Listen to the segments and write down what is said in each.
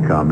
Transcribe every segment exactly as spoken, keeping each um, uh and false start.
Come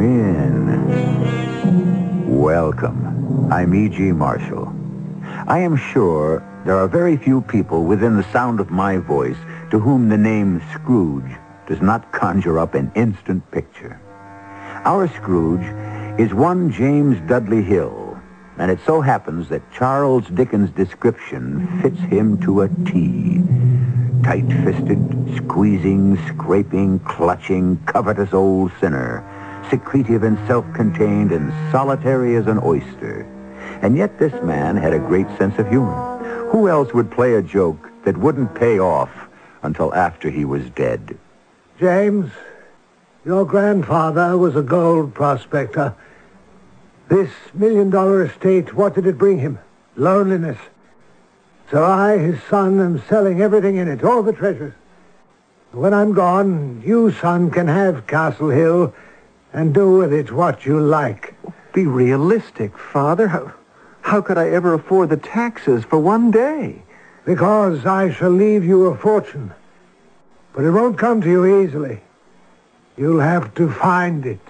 in. Welcome. I'm E G. Marshall. I am sure there are very few people within the sound of my voice to whom the name Scrooge does not conjure up an instant picture. Our Scrooge is one James Dudley Hill, and it so happens that Charles Dickens' description fits him to a T. Tight-fisted, squeezing, scraping, clutching, covetous old sinner, secretive and self-contained and solitary as an oyster. And yet this man had a great sense of humor. Who else would play a joke that wouldn't pay off until after he was dead? James, your grandfather was a gold prospector. This million-dollar estate, what did it bring him? Loneliness. So I, his son, am selling everything in it, all the treasures. When I'm gone, you, son, can have Castle Hill and do with it what you like. Be realistic, Father. How, how could I ever afford the taxes for one day? Because I shall leave you a fortune. But it won't come to you easily. You'll have to find it.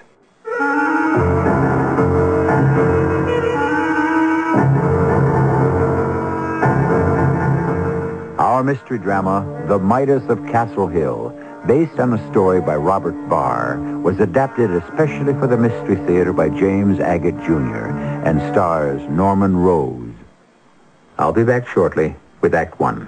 Our mystery drama, The Midas of Castle Hill, based on a story by Robert Barr, was adapted especially for the Mystery Theater by James Agate Junior and stars Norman Rose. I'll be back shortly with Act One.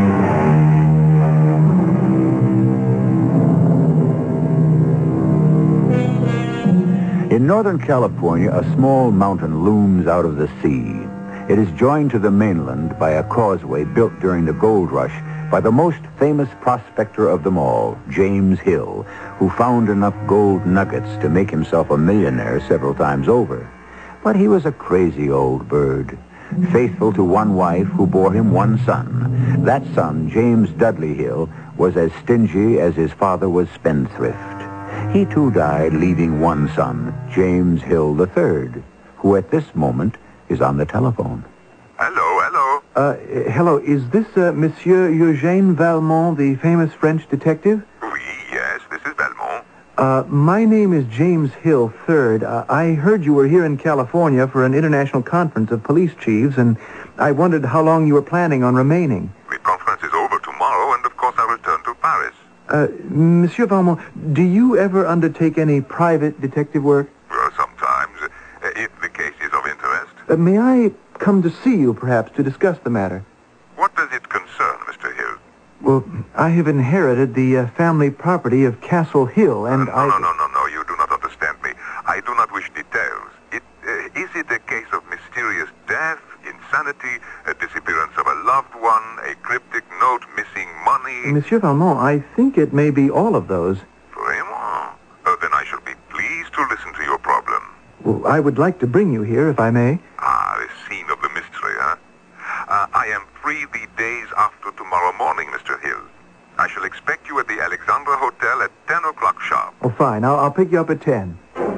In Northern California, a small mountain looms out of the sea. It is joined to the mainland by a causeway built during the gold rush by the most famous prospector of them all, James Hill, who found enough gold nuggets to make himself a millionaire several times over. But he was a crazy old bird, faithful to one wife who bore him one son. That son, James Dudley Hill, was as stingy as his father was spendthrift. He too died, leaving one son, James Hill the Third, who at this moment is on the telephone. Hello, hello. Uh, hello, is this uh, Monsieur Eugène Valmont, the famous French detective? Oui, yes, this is Belmont. Uh, my name is James Hill Third. Uh, I heard you were here in California for an international conference of police chiefs, and I wondered how long you were planning on remaining. The conference is over tomorrow, and of course I return to Paris. Uh, Monsieur Valmont, do you ever undertake any private detective work? Well, sometimes, uh, if the case is of interest. Uh, may I come to see you, perhaps, to discuss the matter? What does it concern, Mister Hill? Well, I have inherited the uh, family property of Castle Hill, and uh, no, I... No, no, no, no, you do not understand me. I do not wish details. It, uh, is it a case of mysterious death, insanity, a disappearance of a loved one, a cryptic note, missing money? Monsieur Valmont, I think it may be all of those. Vraiment? Uh, then I shall be pleased to listen to your problem. Well, I would like to bring you here, if I may. Ah, the scene of the mystery, huh? Uh, I am free the days after tomorrow morning, Mister Hill. I shall expect you at the Alexandra Hotel at ten o'clock sharp. Oh, fine. I'll, I'll pick you up at ten.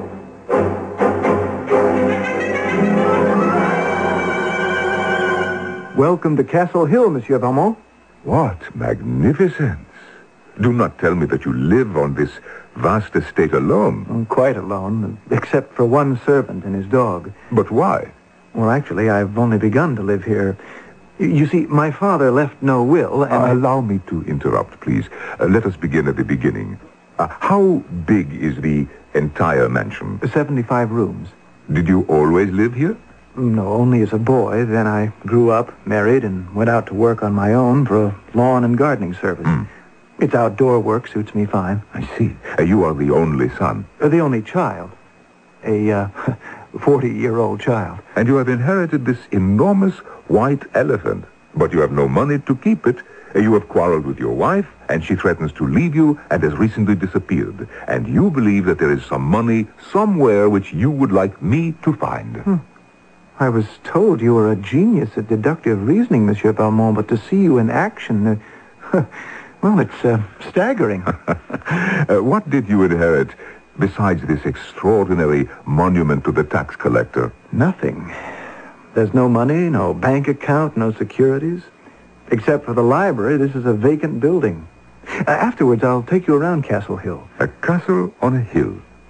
Welcome to Castle Hill, Monsieur Valmont. What magnificence. Do not tell me that you live on this vast estate alone. I'm quite alone, except for one servant and his dog. But why? Well, actually, I've only begun to live here. You see, my father left no will, and... Uh, I... Allow me to interrupt, please. Uh, let us begin at the beginning. Uh, how big is the entire mansion? seventy-five rooms. Did you always live here? No, only as a boy. Then I grew up, married, and went out to work on my own for a lawn and gardening service. Mm. It's outdoor work, suits me fine. I see. Uh, you are the only son. Uh, the only child. A uh, forty-year-old child. And you have inherited this enormous white elephant. But you have no money to keep it. Uh, you have quarreled with your wife, and she threatens to leave you and has recently disappeared. And you believe that there is some money somewhere which you would like me to find. Hmm. I was told you were a genius at deductive reasoning, Monsieur Valmont, but to see you in action... Uh, well, it's uh, staggering. uh, what did you inherit besides this extraordinary monument to the tax collector? Nothing. There's no money, no bank account, no securities. Except for the library, this is a vacant building. Uh, afterwards, I'll take you around Castle Hill. A castle on a hill.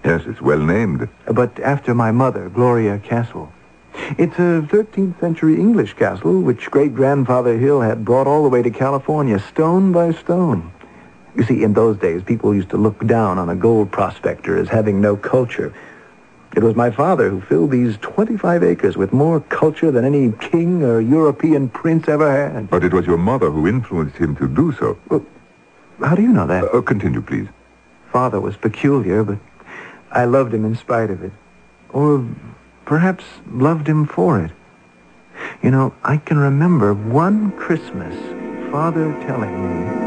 Yes, it's well named. But after my mother, Gloria Castle. It's a thirteenth century English castle which great-grandfather Hill had brought all the way to California, stone by stone. You see, in those days, people used to look down on a gold prospector as having no culture. It was my father who filled these twenty-five acres with more culture than any king or European prince ever had. But it was your mother who influenced him to do so. Well, how do you know that? Uh, continue, please. Father was peculiar, but I loved him in spite of it. Or perhaps loved him for it. You know, I can remember one Christmas, Father telling me...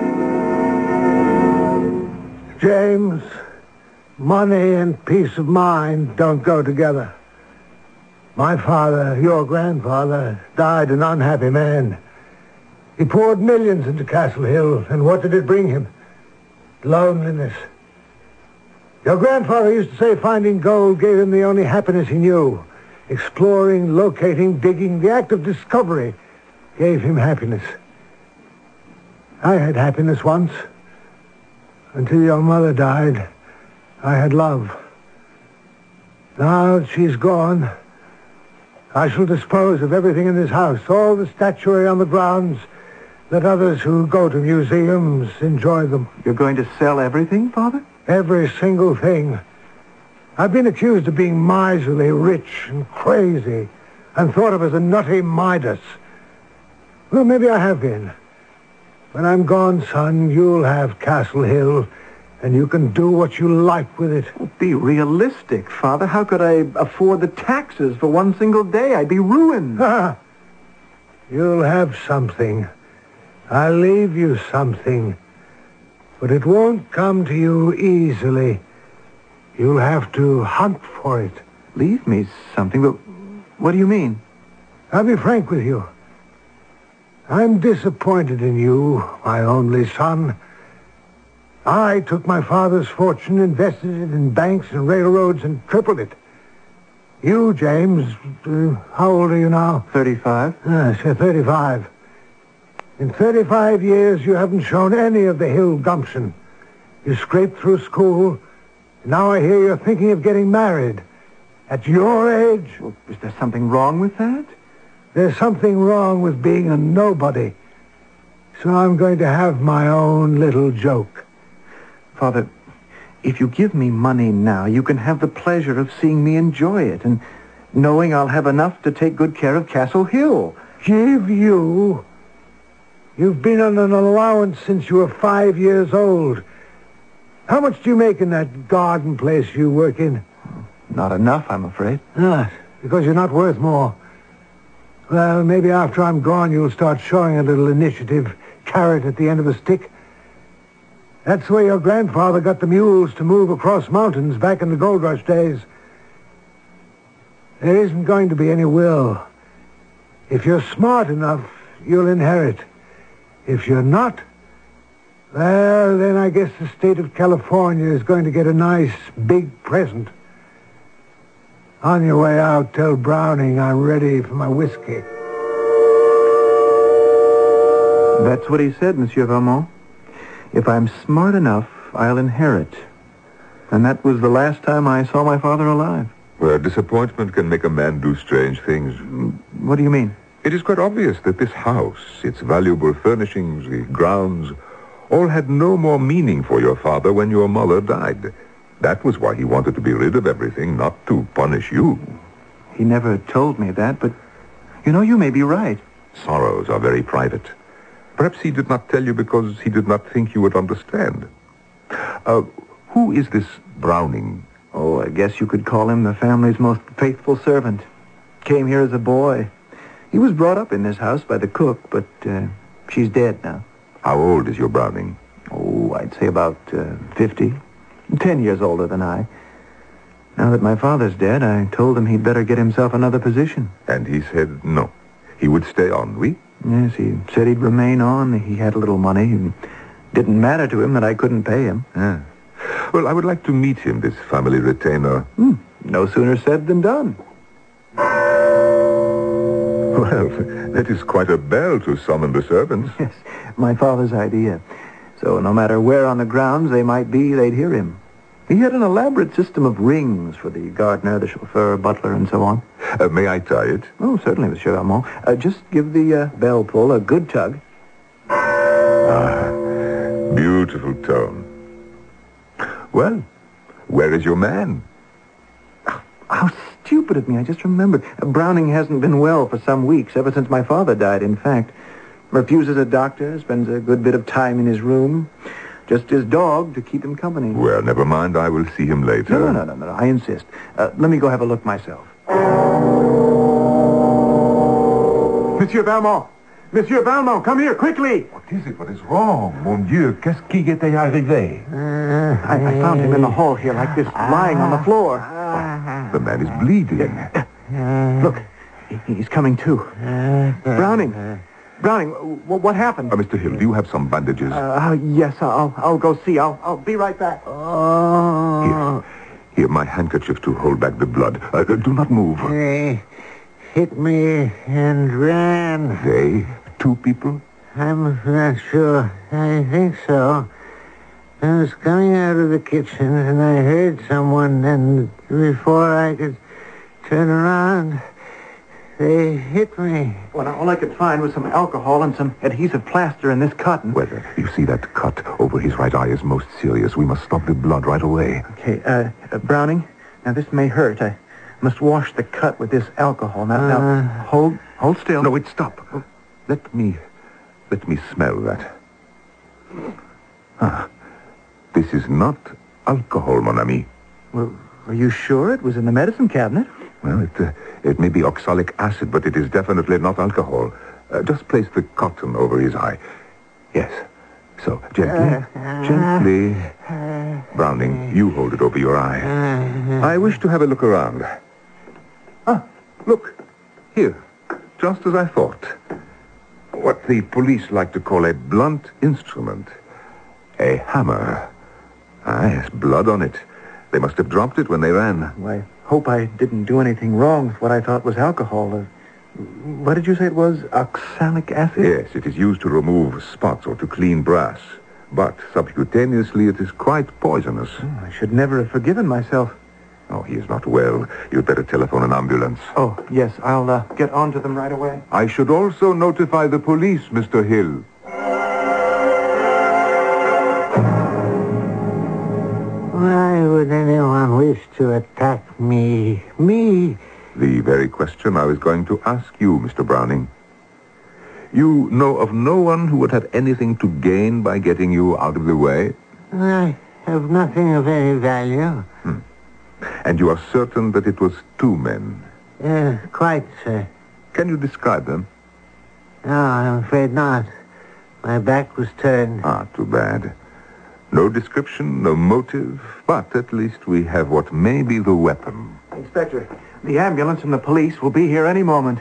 James, money and peace of mind don't go together. My father, your grandfather, died an unhappy man. He poured millions into Castle Hill, and what did it bring him? Loneliness. Your grandfather used to say finding gold gave him the only happiness he knew. Exploring, locating, digging, the act of discovery gave him happiness. I had happiness once. Until your mother died, I had love. Now that she's gone, I shall dispose of everything in this house, all the statuary on the grounds. Let others who go to museums enjoy them. You're going to sell everything, Father? Every single thing. I've been accused of being miserly, rich, and crazy, and thought of as a nutty Midas. Well, maybe I have been. When I'm gone, son, you'll have Castle Hill, and you can do what you like with it. Oh, be realistic, Father. How could I afford the taxes for one single day? I'd be ruined. Ah, you'll have something. I'll leave you something. But it won't come to you easily. You'll have to hunt for it. Leave me something? But what do you mean? I'll be frank with you. I'm disappointed in you, my only son. I took my father's fortune, invested it in banks and railroads, and tripled it. You, James, uh, how old are you now? Thirty-five. Yes, you're thirty-five. In thirty-five years, you haven't shown any of the Hill gumption. You scraped through school. Now I hear you're thinking of getting married. At your age? Well, is there something wrong with that? There's something wrong with being a nobody. So I'm going to have my own little joke. Father, if you give me money now, you can have the pleasure of seeing me enjoy it and knowing I'll have enough to take good care of Castle Hill. Give you? You've been on an allowance since you were five years old. How much do you make in that garden place you work in? Not enough, I'm afraid. Ah, because you're not worth more. Well, maybe after I'm gone, you'll start showing a little initiative, carrot at the end of a stick. That's the way your grandfather got the mules to move across mountains back in the gold rush days. There isn't going to be any will. If you're smart enough, you'll inherit. If you're not, well, then I guess the state of California is going to get a nice big present. On your way out, tell Browning I'm ready for my whiskey. That's what he said, Monsieur Valmont. If I'm smart enough, I'll inherit. And that was the last time I saw my father alive. Well, disappointment can make a man do strange things. What do you mean? It is quite obvious that this house, its valuable furnishings, the grounds, all had no more meaning for your father when your mother died. That was why he wanted to be rid of everything, not to punish you. He never told me that, but, you know, you may be right. Sorrows are very private. Perhaps he did not tell you because he did not think you would understand. Uh, who is this Browning? Oh, I guess you could call him the family's most faithful servant. Came here as a boy. He was brought up in this house by the cook, but uh, she's dead now. How old is your Browning? Oh, I'd say about uh, fifty. Ten years older than I. Now that my father's dead, I told him he'd better get himself another position. And he said no. He would stay on, oui? Yes, he said he'd remain on. He had a little money. It didn't matter to him that I couldn't pay him. Ah. Well, I would like to meet him, this family retainer. Hmm. No sooner said than done. Well, that is quite a bell to summon the servants. Yes, my father's idea. So no matter where on the grounds they might be, they'd hear him. He had an elaborate system of rings for the gardener, the chauffeur, butler, and so on. Uh, may I try it? Oh, certainly, Monsieur Valmont. Uh, just give the uh, bell pull a good tug. Ah, beautiful tone. Well, where is your man? How stupid of me. I just remembered. Uh, Browning hasn't been well for some weeks, ever since my father died, in fact. Refuses a doctor, spends a good bit of time in his room. Just his dog to keep him company. Well, never mind. I will see him later. No, no, no, no, no. I insist. Uh, let me go have a look myself. Monsieur Valmont! Monsieur Valmont, come here, quickly! What is it? What is wrong? Mon Dieu, qu'est-ce qui était arrivé? Uh, I, I found him in the hall here, like this, lying on the floor. The man is bleeding. Look, he, he's coming to. Browning! Browning, w- what happened? Uh, Mister Hill, do you have some bandages? Uh, yes, I'll, I'll go see. I'll, I'll be right back. Oh. Here, here, my handkerchief to hold back the blood. Uh, do not move. They hit me and ran. They? Two people? I'm not sure. I think so. I was coming out of the kitchen and I heard someone, and before I could turn around, they hit me. Well, now, all I could find was some alcohol and some adhesive plaster in this cotton. Well, you see that cut over his right eye is most serious. We must stop the blood right away. Okay, uh, uh, Browning, now this may hurt. I must wash the cut with this alcohol. Now, Uh. now hold, hold still. No, wait, stop. Let me, let me smell that. Ah, this is not alcohol, mon ami. Well, are you sure it was in the medicine cabinet? Well, it, uh, it may be oxalic acid, but it is definitely not alcohol. Uh, just place the cotton over his eye. Yes. So, gently, gently. Browning, you hold it over your eye. I wish to have a look around. Ah, look. Here. Just as I thought. What the police like to call a blunt instrument. A hammer. Ah, yes, blood on it. They must have dropped it when they ran. Well, I hope I didn't do anything wrong with what I thought was alcohol. Uh, what did you say it was? Oxalic acid? Yes, it is used to remove spots or to clean brass. But subcutaneously, it is quite poisonous. Oh, I should never have forgiven myself. Oh, he is not well. You'd better telephone an ambulance. Oh, yes, I'll uh, get on to them right away. I should also notify the police, Mister Hill. Why would anyone wish to attack me? Me? The very question I was going to ask you, Mister Browning. You know of no one who would have anything to gain by getting you out of the way? I have nothing of any value. Hmm. And you are certain that it was two men? Uh, quite, sir. Can you describe them? No, I'm afraid not. My back was turned. Ah, too bad. No description, no motive, but at least we have what may be the weapon. Inspector, the ambulance and the police will be here any moment.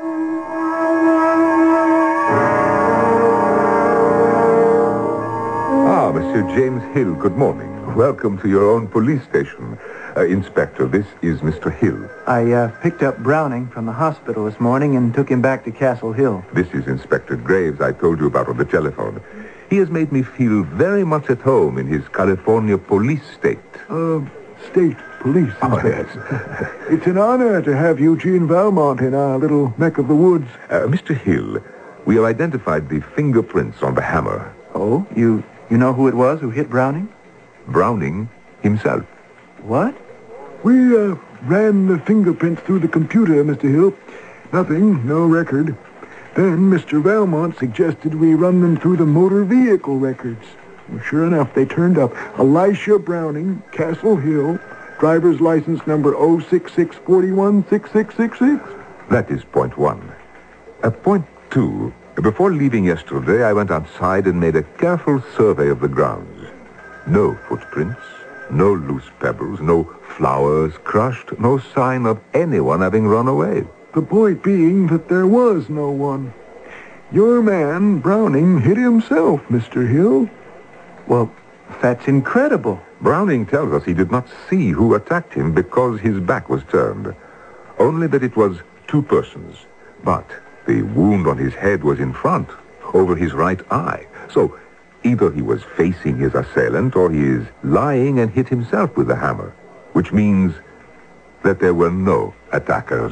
Ah, Monsieur James Hill, good morning. Welcome to your own police station. Uh, Inspector, this is Mister Hill. I uh, picked up Browning from the hospital this morning and took him back to Castle Hill. This is Inspector Graves I told you about on the telephone. He has made me feel very much at home in his California police state. Uh, state police, Oh, Inspector. It's an honor to have Eugene Valmont in our little neck of the woods. Uh, Mister Hill, we have identified the fingerprints on the hammer. Oh, you you know who it was who hit Browning? Browning himself. What? We uh, ran the fingerprints through the computer, Mister Hill. Nothing, no record. Then Mister Valmont suggested we run them through the motor vehicle records. Well, sure enough, they turned up Elisha Browning, Castle Hill, driver's license number oh six six four one six six six six. That is point one. Uh, point two, before leaving yesterday, I went outside and made a careful survey of the grounds. No footprints, no loose pebbles, no flowers crushed, no sign of anyone having run away. The point being that there was no one. Your man, Browning, hit himself, Mister Hill. Well, that's incredible. Browning tells us he did not see who attacked him because his back was turned. Only that it was two persons. But the wound on his head was in front, over his right eye. So Either he was facing his assailant, or he is lying and hit himself with the hammer, which means that there were no attackers.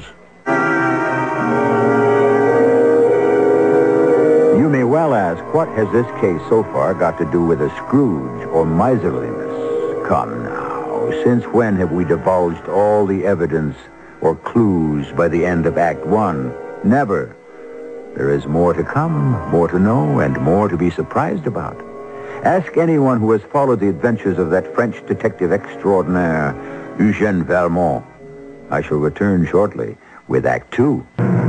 You may well ask, what has this case so far got to do with a Scrooge or miserliness? Come now, since when have we divulged all the evidence or clues by the end of Act One? Never. There is more to come, more to know, and more to be surprised about. Ask anyone who has followed the adventures of that French detective extraordinaire, Eugène Valmont. I shall return shortly with Act Two.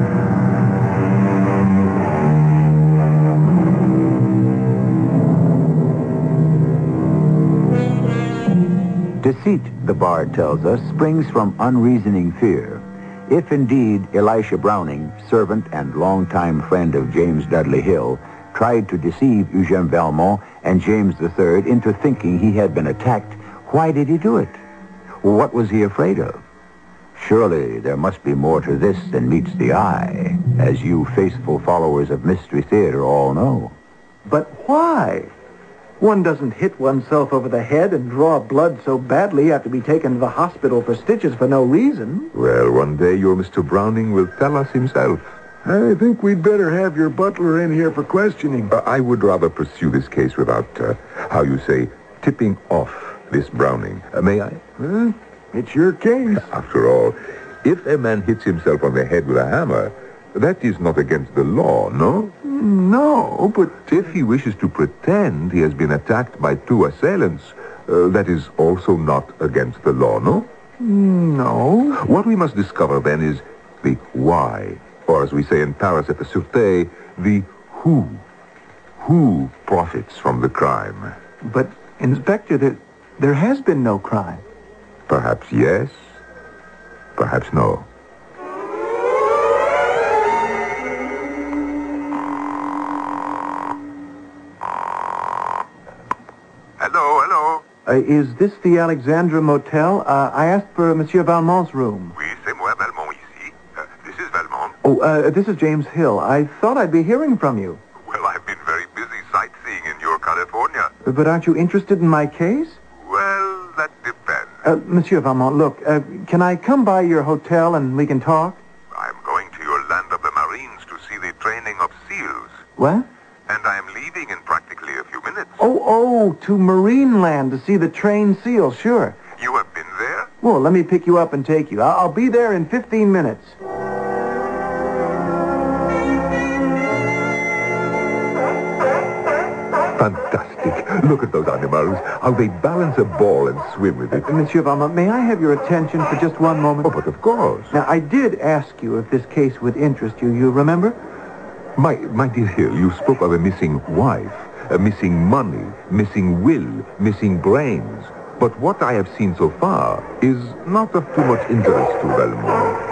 Deceit, the bard tells us, springs from unreasoning fear. If indeed Elisha Browning, servant and longtime friend of James Dudley Hill, tried to deceive Eugène Valmont and James the Third into thinking he had been attacked, why did he do it? What was he afraid of? Surely there must be more to this than meets the eye, as you faithful followers of Mystery Theater all know. But why? One doesn't hit oneself over the head and draw blood so badly you have to be taken to the hospital for stitches for no reason. Well, one day your Mister Browning will tell us himself. I think we'd better have your butler in here for questioning. Uh, I would rather pursue this case without, uh, how you say, tipping off this Browning. Uh, may I? Huh? It's your case. After all, if a man hits himself on the head with a hammer, that is not against the law, no? No, but If he wishes to pretend he has been attacked by two assailants, uh, that is also not against the law, no? no. What we must discover then is the why, or as we say in Paris at the Sûreté, the who. Who profits from the crime? But, Inspector, there, there has been no crime. Perhaps yes, perhaps no. Hello, hello. Uh, is this the Alexandra Motel? Uh, I asked for Monsieur Valmont's room. Oui, c'est moi, Valmont, ici. Uh, this is Valmont. Oh, uh, this is James Hill. I thought I'd be hearing from you. Well, I've been very busy sightseeing in your California. But aren't you interested in my case? Well, that depends. Uh, Monsieur Valmont, look, uh, can I come by your hotel and we can talk? I'm going to your land of the Marines to see the training of SEALs. What? And I'm leaving in practically a few minutes. Oh, oh, to Marine Land to see the trained SEAL, sure. You have been there? Well, let me pick you up and take you. I'll, I'll be there in fifteen minutes. Fantastic. Look at those animals, how they balance a ball and swim with it. Uh, Monsieur Valmont, may I have your attention for just one moment? Oh, but of course. Now, I did ask you if this case would interest you. You remember? My, my dear Hill, you spoke of a missing wife, a missing money, missing will, missing brains. But what I have seen so far is not of too much interest to Valmont.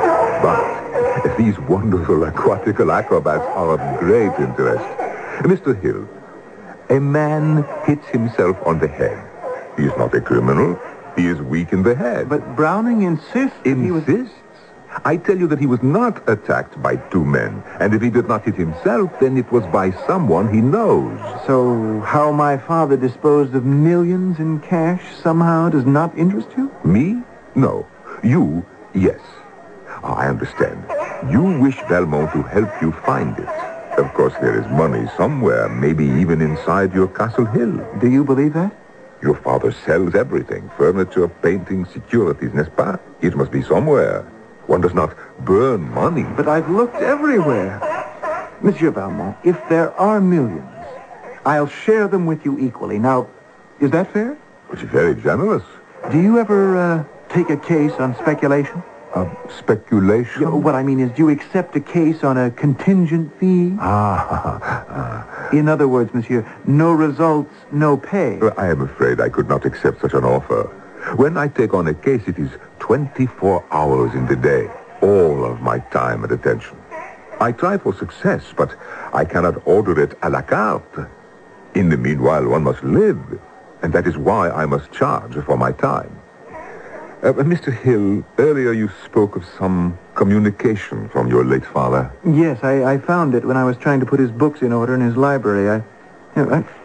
But these wonderful aquatical acrobats are of great interest. Mister Hill, a man hits himself on the head. He is not a criminal. He is weak in the head. But Browning insists that he was... Insists? I tell you that he was not attacked by two men. And if he did not hit himself, then it was by someone he knows. So how my father disposed of millions in cash somehow does not interest you? Me? No. You? Yes. Ah, I understand. You wish Valmont to help you find it. Of course, there is money somewhere, maybe even inside your Castle Hill. Do you believe that? Your father sells everything. Furniture, painting, securities, n'est-ce pas? It must be somewhere. One does not burn money. But I've looked everywhere. Monsieur Valmont, if there are millions, I'll share them with you equally. Now, is that fair? It's very generous. Do you ever uh, take a case on speculation? Uh, speculation? Yeah, what I mean is, do you accept a case on a contingent fee? Ah, ah. In other words, monsieur, no results, no pay. I am afraid I could not accept such an offer. When I take on a case, it is twenty-four hours in the day, all of my time and attention. I try for success, but I cannot order it à la carte. In the meanwhile, one must live, and that is why I must charge for my time. Uh, Mister Hill, earlier you spoke of some communication from your late father. Yes, I, I found it when I was trying to put his books in order in his library. I, you know, I,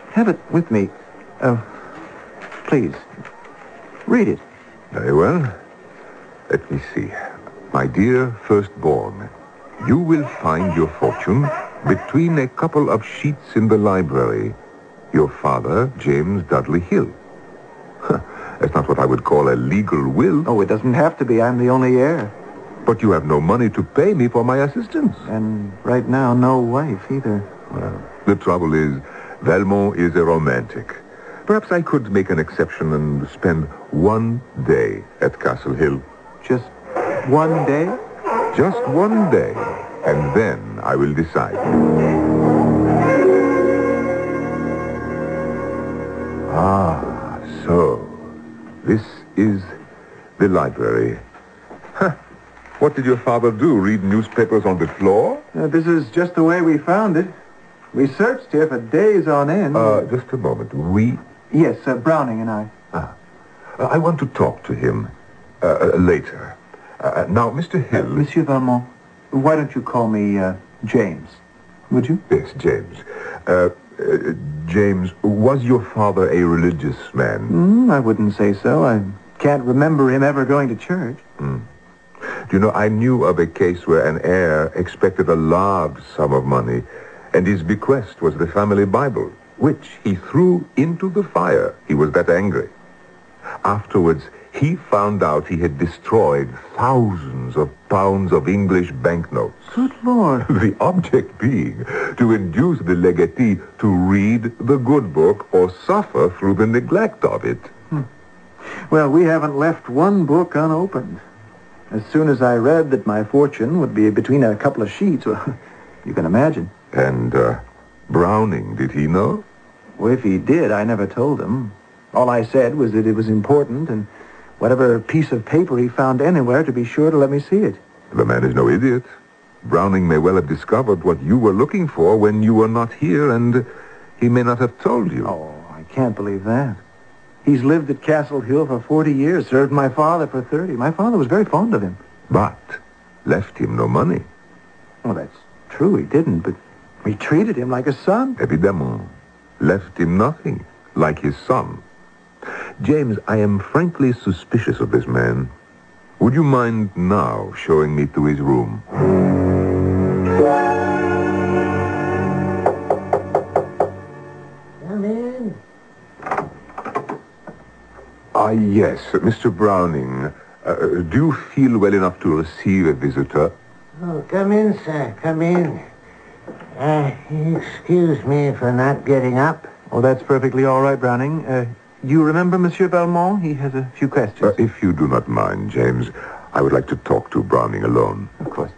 have it with me. Uh, please, read it. Very well. Let me see. My dear firstborn, you will find your fortune between a couple of sheets in the library. Your father, James Dudley Hill. That's not what I would call a legal will. Oh, it doesn't have to be. I'm the only heir. But you have no money to pay me for my assistance. And right now, no wife either. Well, the trouble is, Valmont is a romantic. Perhaps I could make an exception and spend one day at Castle Hill. Just one day? Just one day. And then I will decide. Ah, so this is the library. Huh. What did your father do? Read newspapers on the floor? Uh, this is just the way we found it. We searched here for days on end. Uh, just a moment. We? Yes, uh, Browning and I. Ah. Uh, I want to talk to him uh, uh, later. Uh, now, Mister Hill... Uh, Monsieur Valmont, why don't you call me uh, James? Would you? Yes, James. Uh, uh, James, was your father a religious man? Mm, I wouldn't say so. I can't remember him ever going to church. Mm. Do you know, I knew of a case where an heir expected a large sum of money, and his bequest was the family Bible, which he threw into the fire. He was that angry. Afterwards, he found out he had destroyed thousands of pounds of English banknotes. Good Lord. The object being to induce the legatee to read the good book or suffer through the neglect of it. Hmm. Well, we haven't left one book unopened. As soon as I read that my fortune would be between a couple of sheets, well, you can imagine. And uh, Browning, did he know? Well, if he did, I never told him. All I said was that it was important, and whatever piece of paper he found anywhere, to be sure to let me see it. The man is no idiot. Browning may well have discovered what you were looking for when you were not here, and he may not have told you. Oh, I can't believe that. He's lived at Castle Hill for forty years, served my father for thirty. My father was very fond of him. But left him no money. Well, that's true, he didn't, but we treated him like a son. Évidemment. Left him nothing, like his son. James, I am frankly suspicious of this man. Would you mind now showing me to his room? Come in. Ah, yes. Mister Browning, uh, do you feel well enough to receive a visitor? Oh, come in, sir. Come in. Uh, excuse me for not getting up. Oh, that's perfectly all right, Browning. Uh, you remember Monsieur Valmont? He has a few questions. Uh, if you do not mind, James, I would like to talk to Browning alone. Of course.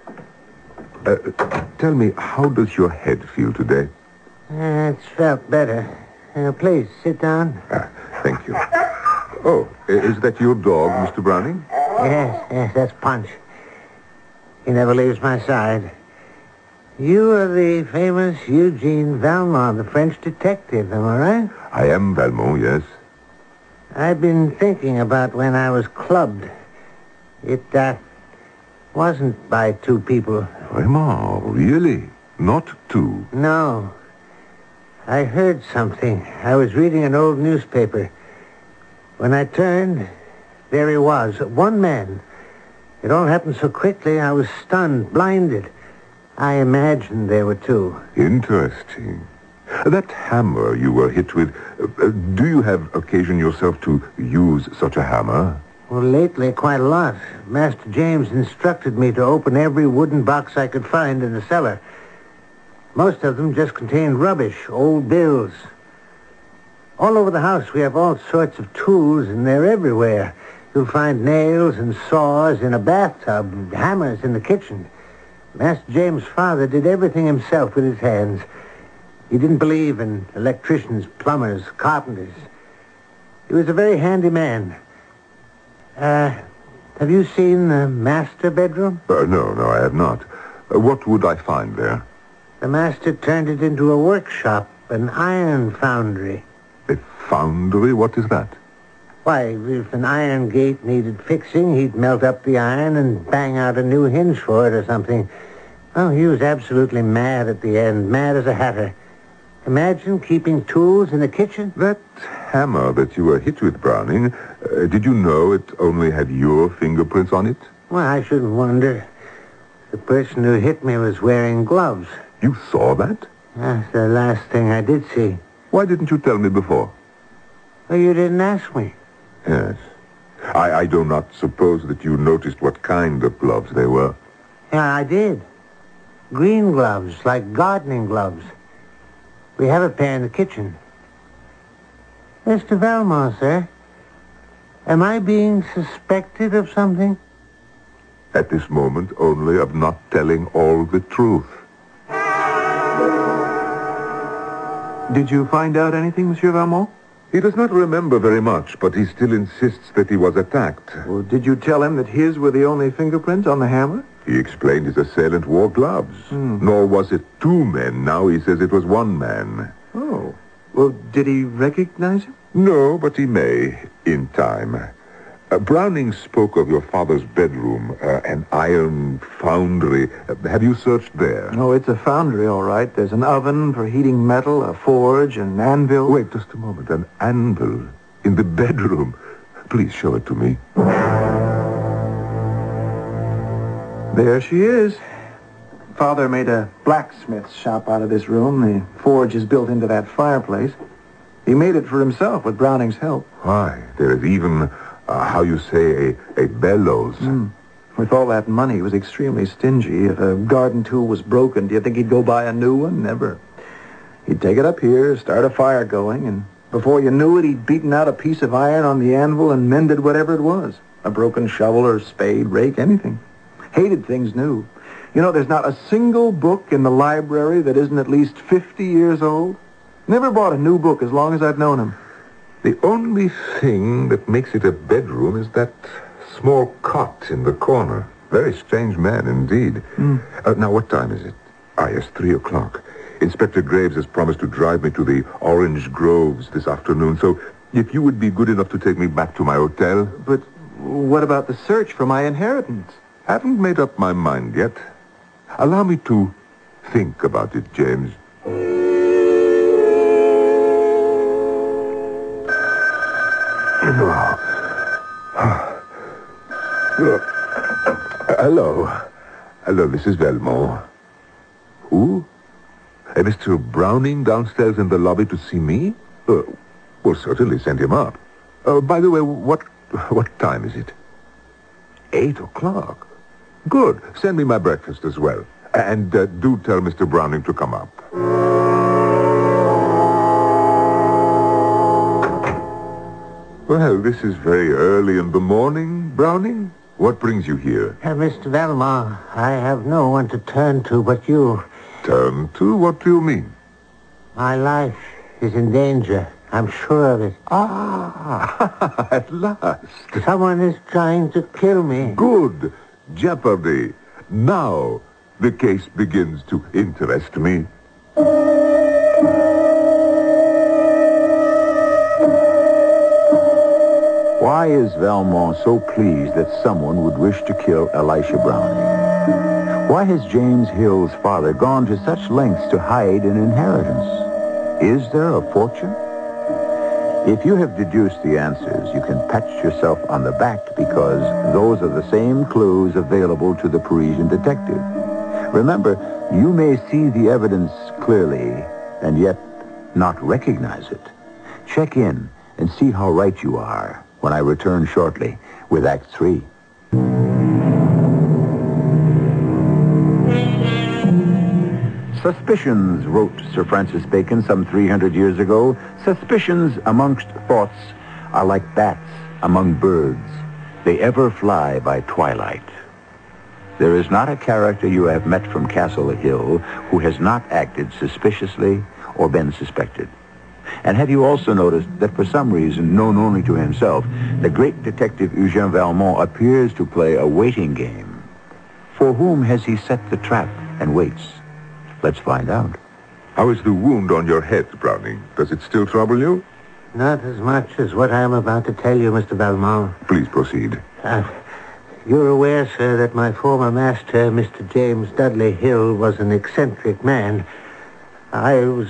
Uh, tell me, how does your head feel today? Uh, it's felt better. Uh, please, sit down. Ah, thank you. Oh, is that your dog, Mister Browning? Yes, yes, that's Punch. He never leaves my side. You are the famous Eugene Valmont, the French detective, am I right? I am Valmont, yes. I've been thinking about when I was clubbed. It, uh, wasn't by two people. Vraiment, really? Not two? No. I heard something. I was reading an old newspaper. When I turned, there he was, one man. It all happened so quickly, I was stunned, blinded. I imagined there were two. Interesting. That hammer you were hit with, uh, do you have occasion yourself to use such a hammer? Well, lately, quite a lot. Master James instructed me to open every wooden box I could find in the cellar. Most of them just contained rubbish, old bills. All over the house, we have all sorts of tools, and they're everywhere. You'll find nails and saws in a bathtub, hammers in the kitchen. Master James' father did everything himself with his hands. He didn't believe in electricians, plumbers, carpenters. He was a very handy man. Uh, have you seen the master bedroom? Uh, no, no, I have not. Uh, what would I find there? The master turned it into a workshop, an iron foundry. A foundry? What is that? Why, if an iron gate needed fixing, he'd melt up the iron and bang out a new hinge for it or something. Oh, he was absolutely mad at the end, mad as a hatter. Imagine keeping tools in the kitchen. That hammer that you were hit with, Browning, uh, did you know it only had your fingerprints on it? Well, I shouldn't wonder. The person who hit me was wearing gloves. You saw that? That's the last thing I did see. Why didn't you tell me before? Well, you didn't ask me. Yes. I, I do not suppose that you noticed what kind of gloves they were. Yeah, I did. Green gloves, like gardening gloves. We have a pair in the kitchen. Mister Valmont, sir, am I being suspected of something? At this moment, only of not telling all the truth. Did you find out anything, Monsieur Valmont? He does not remember very much, but he still insists that he was attacked. Well, did you tell him that his were the only fingerprints on the hammer? He explained his assailant wore gloves. Hmm. Nor was it two men. Now he says it was one man. Oh. Well, did he recognize him? No, but he may, in time. Uh, Browning spoke of your father's bedroom, uh, an iron foundry. Uh, have you searched there? No, it's a foundry, all right. There's an oven for heating metal, a forge, an anvil. Wait just a moment. An anvil in the bedroom. Please show it to me. There she is. Father made a blacksmith's shop out of this room. The forge is built into that fireplace. He made it for himself with Browning's help. Why, there is even, uh, how you say, a, a bellows. Mm. With all that money, he was extremely stingy. If a garden tool was broken, do you think he'd go buy a new one? Never. He'd take it up here, start a fire going, and before you knew it, he'd beaten out a piece of iron on the anvil and mended whatever it was. A broken shovel or spade, rake, anything. Hated things new. You know, there's not a single book in the library that isn't at least fifty years old. Never bought a new book as long as I've known him. The only thing that makes it a bedroom is that small cot in the corner. Very strange man indeed. Mm. Uh, now, what time is it? Ah, yes, three o'clock. Inspector Graves has promised to drive me to the Orange Groves this afternoon, so if you would be good enough to take me back to my hotel. But what about the search for my inheritance? Haven't made up my mind yet. Allow me to think about it, James. Hello. Hello, Missus Valmont. Who? Uh, Mister Browning downstairs in the lobby to see me? Uh, well, certainly send him up. Uh, by the way, what what time is it? Eight o'clock. Good. Send me my breakfast as well. And uh, do tell Mister Browning to come up. Well, this is very early in the morning, Browning. What brings you here? Uh, Mister Valmont, I have no one to turn to but you. Turn to? What do you mean? My life is in danger. I'm sure of it. Ah, at last. Someone is trying to kill me. Good. Jeopardy. Now, the case begins to interest me. Why is Valmont so pleased that someone would wish to kill Elisha Browning? Why has James Hill's father gone to such lengths to hide an inheritance? Is there a fortune? If you have deduced the answers, you can pat yourself on the back because those are the same clues available to the Parisian detective. Remember, you may see the evidence clearly and yet not recognize it. Check in and see how right you are when I return shortly with Act Three. Suspicions, wrote Sir Francis Bacon some three hundred years ago, suspicions amongst thoughts are like bats among birds. They ever fly by twilight. There is not a character you have met from Castle Hill who has not acted suspiciously or been suspected. And have you also noticed that for some reason, known only to himself, the great detective Eugene Valmont appears to play a waiting game? For whom has he set the trap and waits? Let's find out. How is the wound on your head, Browning? Does it still trouble you? Not as much as what I am about to tell you, Mister Valmont. Please proceed. Uh, you're aware, sir, that my former master, Mister James Dudley Hill, was an eccentric man. I was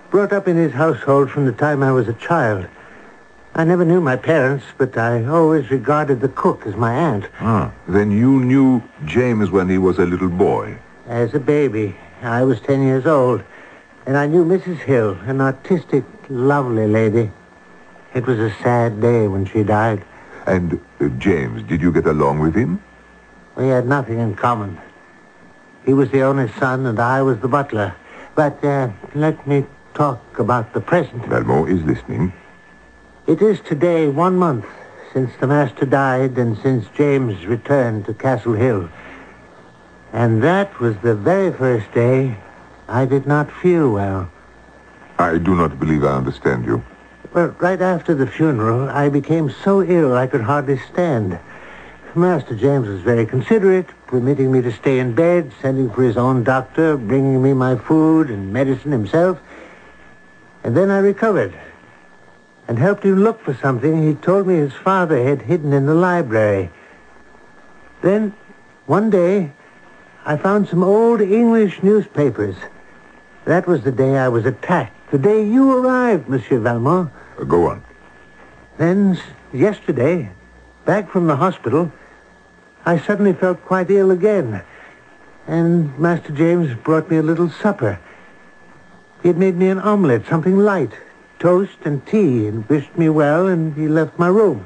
brought up in his household from the time I was a child. I never knew my parents, but I always regarded the cook as my aunt. Ah, then you knew James when he was a little boy. As a baby, I was ten years old, and I knew Missus Hill, an artistic, lovely lady. It was a sad day when she died. And uh, James, did you get along with him? We had nothing in common. He was the only son, and I was the butler. But uh, let me talk about the present. Valmont is listening. It is today one month since the master died and since James returned to Castle Hill. And that was the very first day I did not feel well. I do not believe I understand you. Well, right after the funeral, I became so ill I could hardly stand. Master James was very considerate, permitting me to stay in bed, sending for his own doctor, bringing me my food and medicine himself. And then I recovered and helped him look for something he told me his father had hidden in the library. Then, one day, I found some old English newspapers. That was the day I was attacked, the day you arrived, Monsieur Valmont. Uh, go on. Then, s- yesterday, back from the hospital, I suddenly felt quite ill again. And Master James brought me a little supper. He had made me an omelette, something light, toast and tea, and wished me well, and he left my room.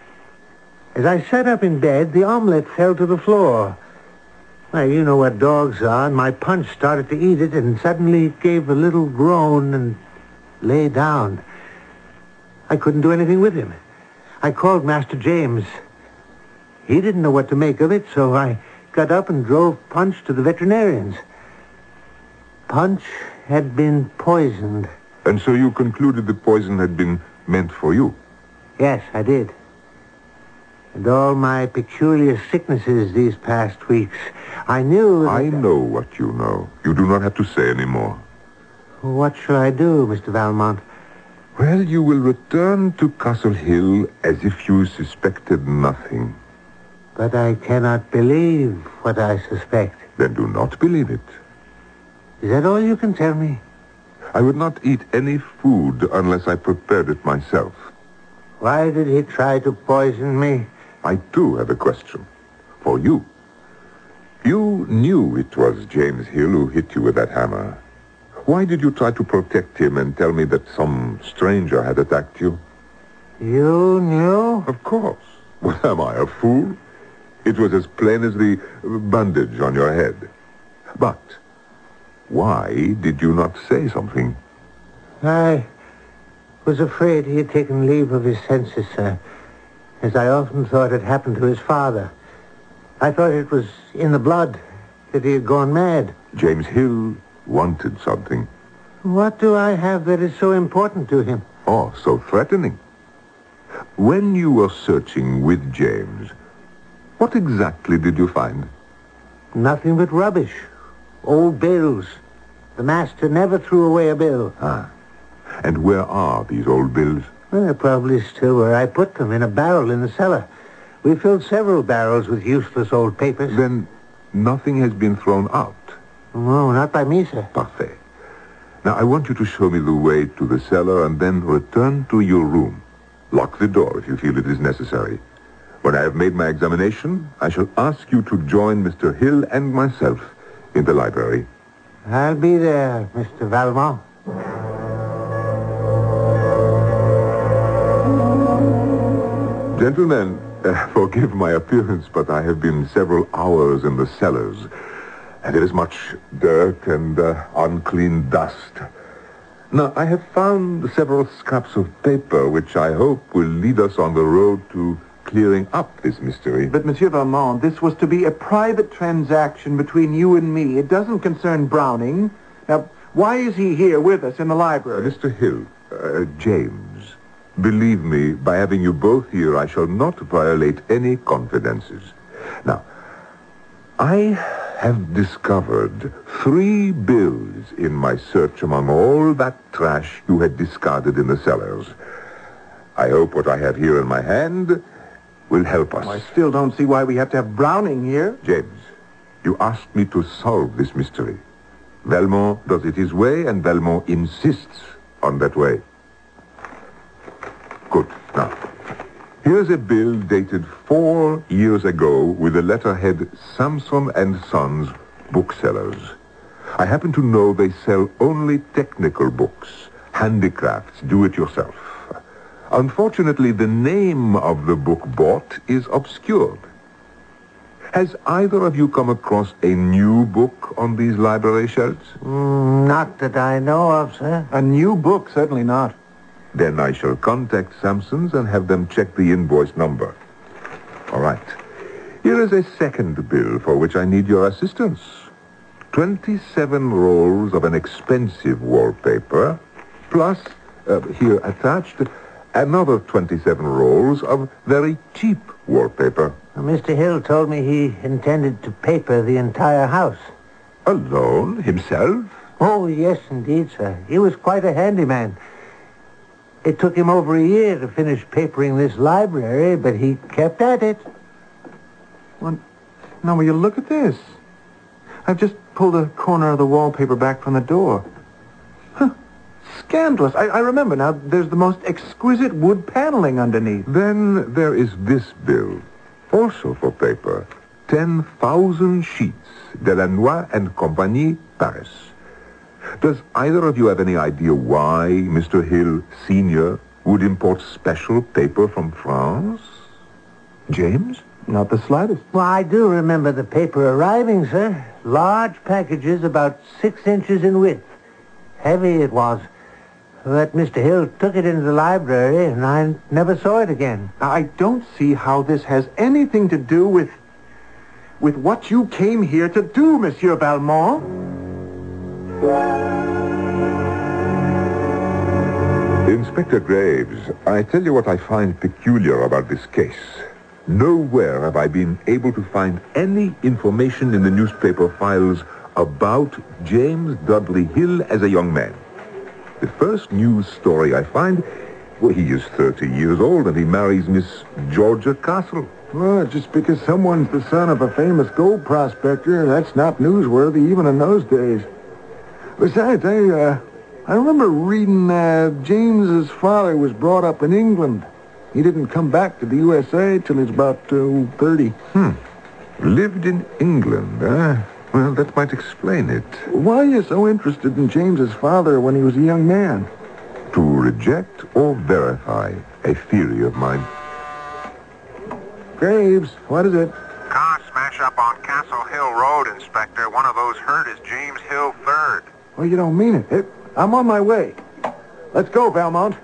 As I sat up in bed, the omelette fell to the floor. Well, you know what dogs are, and my Punch started to eat it, and suddenly it gave a little groan and lay down. I couldn't do anything with him. I called Master James. He didn't know what to make of it, so I got up and drove Punch to the veterinarians. Punch had been poisoned. And so you concluded the poison had been meant for you? Yes, I did. And all my peculiar sicknesses these past weeks, I knew that... I know what you know. You do not have to say any more. What shall I do, Mister Valmont? Well, you will return to Castle Hill as if you suspected nothing. But I cannot believe what I suspect. Then do not believe it. Is that all you can tell me? I would not eat any food unless I prepared it myself. Why did he try to poison me? I, too, have a question. For you. You knew it was James Hill who hit you with that hammer. Why did you try to protect him and tell me that some stranger had attacked you? You knew? Of course. What am I, a fool? It was as plain as the bandage on your head. But why did you not say something? I was afraid he had taken leave of his senses, sir, as I often thought it happened to his father. I thought it was in the blood, that he had gone mad. James Hill wanted something. What do I have that is so important to him? Oh, so threatening. When you were searching with James, what exactly did you find? Nothing but rubbish. Old bills. The master never threw away a bill. Ah. And where are these old bills? Well, they're probably still where I put them, in a barrel in the cellar. We filled several barrels with useless old papers. Then nothing has been thrown out. No, not by me, sir. Parfait. Now, I want you to show me the way to the cellar and then return to your room. Lock the door if you feel it is necessary. When I have made my examination, I shall ask you to join Mister Hill and myself in the library. I'll be there, Mister Valmont. Gentlemen, uh, forgive my appearance, but I have been several hours in the cellars, and there is much dirt and uh, unclean dust. Now, I have found several scraps of paper, which I hope will lead us on the road to clearing up this mystery. But, Monsieur Valmont, this was to be a private transaction between you and me. It doesn't concern Browning. Now, why is he here with us in the Uh, library? Mister Hill, uh, James, believe me, by having you both here, I shall not violate any confidences. Now, I have discovered three bills in my search among all that trash you had discarded in the cellars. I hope what I have here in my hand will help us. I still don't see why we have to have Browning here. James, you asked me to solve this mystery. Valmont does it his way, and Valmont insists On that way. Good. Now, here's a bill dated four years ago with the letterhead Samson and Sons Booksellers. I happen to know they sell only technical books, handicrafts, do-it-yourself. Unfortunately, the name of the book bought is obscured. Has either of you come across a new book on these library shelves? Mm, not that I know of, sir. A new book, certainly not. Then I shall contact Sampson's and have them check the invoice number. All right. Here is a second bill for which I need your assistance. twenty-seven rolls of an expensive wallpaper, plus, uh, here attached, another twenty-seven rolls of very cheap wallpaper. Well, Mister Hill told me he intended to paper the entire house. Alone? Himself? Oh, yes, indeed, sir. He was quite a handyman. It took him over a year to finish papering this library, but he kept at it. Well, now, will you look at this? I've just pulled a corner of the wallpaper back from the door. Huh. Scandalous. I, I remember now, there's the most exquisite wood paneling underneath. Then there is this bill, also for paper. ten thousand sheets. Delannoy and Compagnie, Paris. Does either of you have any idea why Mister Hill, Senior, would import special paper from France? James? Not the slightest. Well, I do remember the paper arriving, sir. Large packages about six inches in width. Heavy it was. But Mister Hill took it into the library, and I never saw it again. I don't see how this has anything to do with... with what you came here to do, Monsieur Valmont. Inspector Graves, I tell you what I find peculiar about this case. Nowhere have I been able to find any information in the newspaper files about James Dudley Hill as a young man. The first news story I find, well, he is thirty years old and he marries Miss Georgia Castle. Well, just because someone's the son of a famous gold prospector, that's not newsworthy even in those days. Besides, I, uh, I remember reading uh, James's father was brought up in England. He didn't come back to the U S A till he was about uh, thirty. Hmm. Lived in England, huh? Well, that might explain it. Why are you so interested in James's father when he was a young man? To reject or verify a theory of mine. Graves, what is it? Car smash up on Castle Hill Road, Inspector. One of those hurt is James Hill Third. Well, you don't mean it. it. I'm on my way. Let's go, Valmont.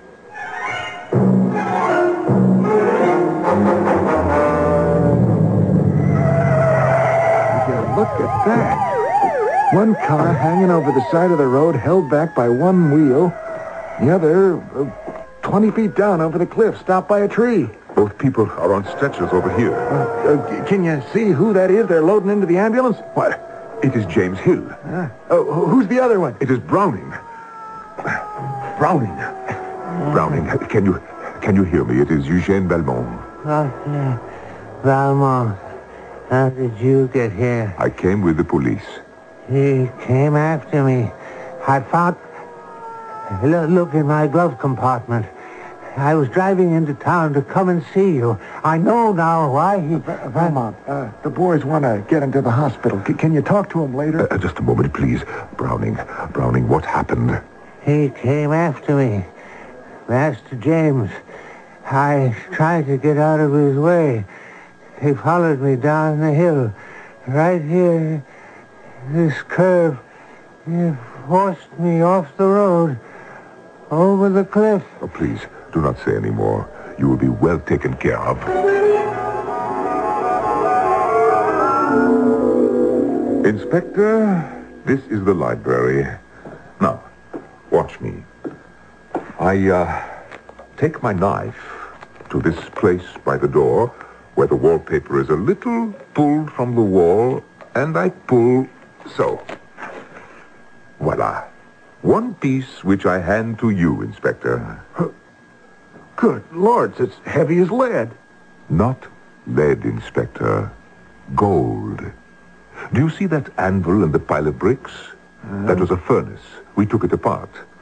Look at that. One car hanging over the side of the road, held back by one wheel. The other, uh, twenty feet down over the cliff, stopped by a tree. Both people are on stretchers over here. Uh, uh, can you see who that is they're loading into the ambulance? What? It is James Hill. Uh, oh, who's the other one? It is Browning. Browning. Browning, can you can you hear me? It is Eugène Valmont. Oh, yeah. Valmont. How did you get here? I came with the police. He came after me. I found... Look, look in my glove compartment. I was driving into town to come and see you. I know now why he... Uh, Valmont, uh, the boys want to get him to the hospital. C- can you talk to him later? Uh, just a moment, please. Browning, Browning, what happened? He came after me. Master James. I tried to get out of his way. He followed me down the hill. Right here, this curve. He forced me off the road, over the cliff. Oh, please, do not say any more. You will be well taken care of. Inspector, this is the library. Now, watch me. I, uh, take my knife to this place by the door, where the wallpaper is a little pulled from the wall, and I pull so. Voila. One piece which I hand to you, Inspector. Good lords, it's heavy as lead. Not lead, Inspector. Gold. Do you see that anvil and the pile of bricks? Uh, that was a furnace. We took it apart.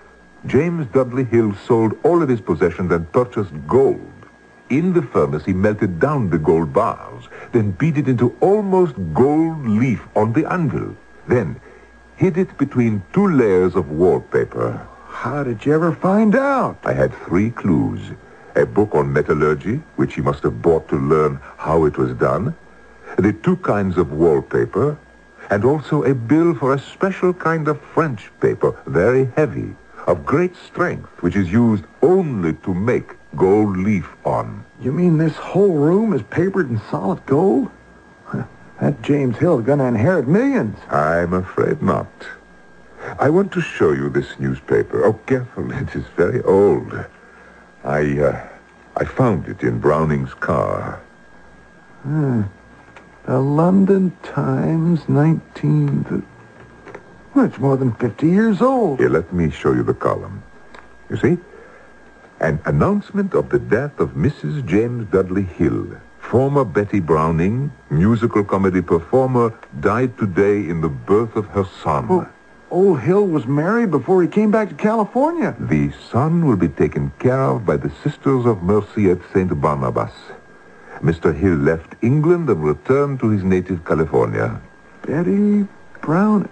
James Dudley Hill sold all of his possessions and purchased gold. In the furnace, he melted down the gold bars, then beat it into almost gold leaf on the anvil. Then hid it between two layers of wallpaper. How did you ever find out? I had three clues. A book on metallurgy, which he must have bought to learn how it was done, the two kinds of wallpaper, and also a bill for a special kind of French paper, very heavy, of great strength, which is used only to make gold leaf on. You mean this whole room is papered in solid gold? That James Hill's gonna inherit millions. I'm afraid not. I want to show you this newspaper. Oh, careful, it is very old. I, uh, I found it in Browning's car. Hmm. The London Times, nineteen... Well, it's more than fifty years old. Here, let me show you the column. You see? An announcement of the death of Missus James Dudley Hill, former Betty Browning, musical comedy performer, died today in the birth of her son. Well, old Hill was married before he came back to California. The son will be taken care of by the Sisters of Mercy at Saint Barnabas. Mister Hill left England and returned to his native California. Betty Browning.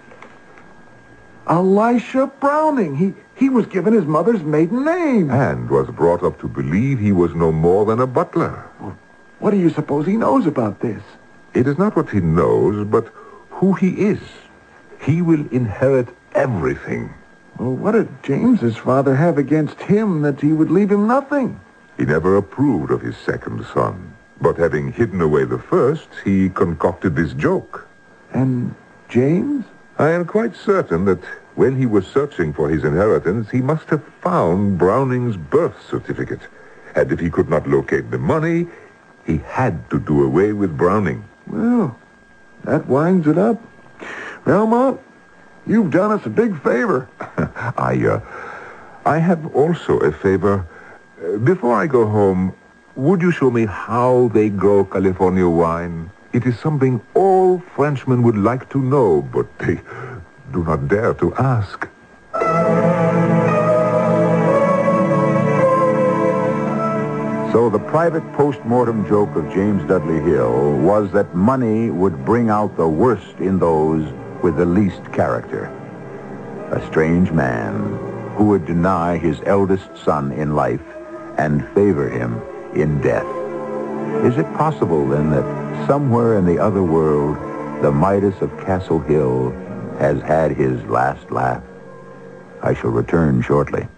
Elisha Browning. He he was given his mother's maiden name. And was brought up to believe he was no more than a butler. Well, what do you suppose he knows about this? It is not what he knows, but who he is. He will inherit everything. Well, what did James's father have against him that he would leave him nothing? He never approved of his second son. But having hidden away the first, he concocted this joke. And James? I am quite certain that when he was searching for his inheritance, he must have found Browning's birth certificate. And if he could not locate the money, he had to do away with Browning. Well, that winds it up. Belmont, you've done us a big favor. I, uh, I have also a favor. Uh, before I go home, would you show me how they grow California wine? It is something all Frenchmen would like to know, but they do not dare to ask. So the private post-mortem joke of James Dudley Hill was that money would bring out the worst in those with the least character. A strange man who would deny his eldest son in life and favor him in death. Is it possible, then, that somewhere in the other world, the Midas of Castle Hill has had his last laugh? I shall return shortly.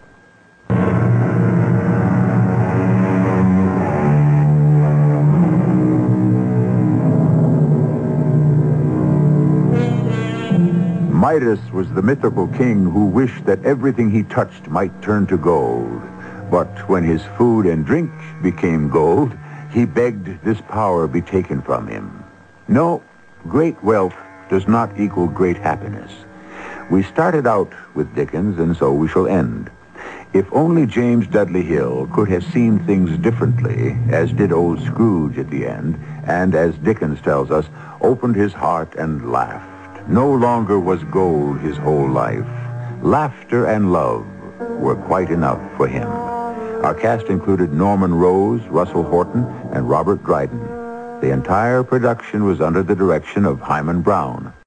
Midas was the mythical king who wished that everything he touched might turn to gold. But when his food and drink became gold, he begged this power be taken from him. No, great wealth does not equal great happiness. We started out with Dickens, and so we shall end. If only James Dudley Hill could have seen things differently, as did old Scrooge at the end, and, as Dickens tells us, opened his heart and laughed. No longer was gold his whole life. Laughter and love were quite enough for him. Our cast included Norman Rose, Russell Horton, and Robert Dryden. The entire production was under the direction of Hyman Brown.